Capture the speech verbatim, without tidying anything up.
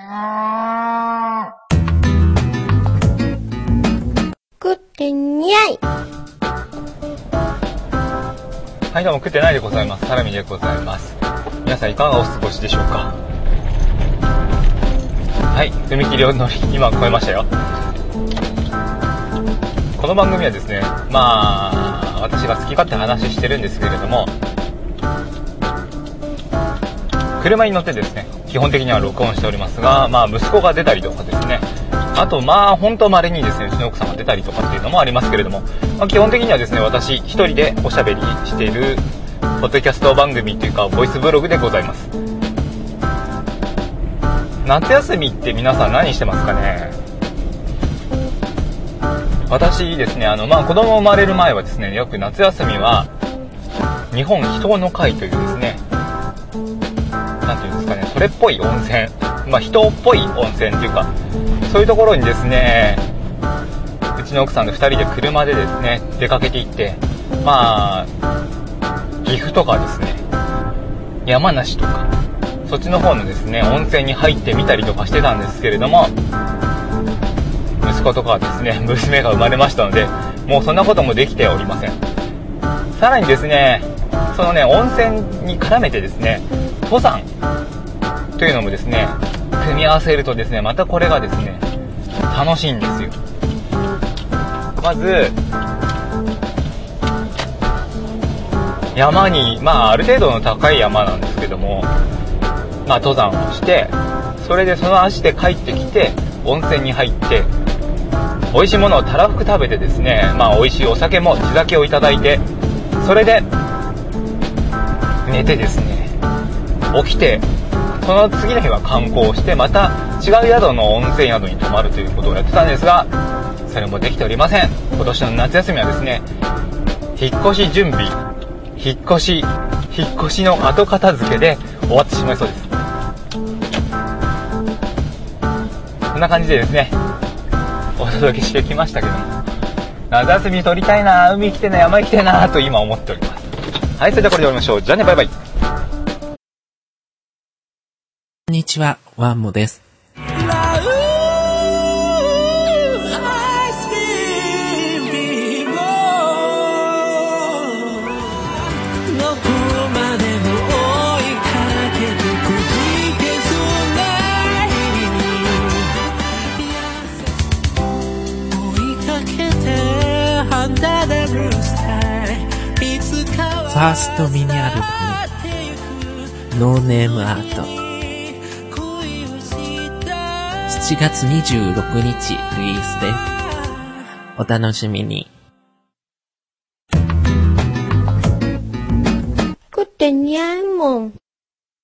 食ってにゃい。 はい、どうも食ってないでございます。サラミでございます。皆さんいかがお過ごしでしょうか。はい、踏切を乗り今越えましたよ。この番組はですね、まあ私が好き勝手話してるんですけれども、車に乗ってですね、基本的には録音しておりますが、まあ息子が出たりとかですね、あとまあ本当稀にですね、うちの奥さんが出たりとかっていうのもありますけれども、まあ、基本的にはですね、私一人でおしゃべりしているポッドキャスト番組というかボイスブログでございます。夏休みって皆さん何してますかね。私ですね、あのまあ子供生まれる前はですね、よく夏休みは日本秘湯の会というですね、なんていうんですかね、それっぽい温泉、まあ人っぽい温泉っていうか、そういうところにですね、うちの奥さんとふたりで車でですね出かけていって、まあ岐阜とかですね、山梨とかそっちの方のですね温泉に入ってみたりとかしてたんですけれども、息子とかはですね、娘が生まれましたので、もうそんなこともできておりません。さらにですね、そのね温泉に絡めてですね、登山というのもですね組み合わせるとですね、またこれがですね楽しいんですよ。まず山に、まあある程度の高い山なんですけども、まあ登山をして、それでその足で帰ってきて温泉に入って、美味しいものをたらふく食べてですね、まあ美味しいお酒も地酒をいただいて、それで寝てですね、起きてその次の日は観光して、また違う宿の温泉宿に泊まるということをやってたんですが、それもできておりません。今年の夏休みはですね、引っ越し準備、引っ越し引っ越しの後片付けで終わってしまいそうです。こんな感じでですねお届けしてきましたけども、夏休み撮りたいな、海来てな、山来てなと今思っております。はい、それではこれで終わりましょう。じゃあね、バイバイ。 こんにちは、ワンモです。ファーストミニアルバムノーネームアートしちがつにじゅうろくにちリリースです。お楽しみに。 食ってにゃいもん。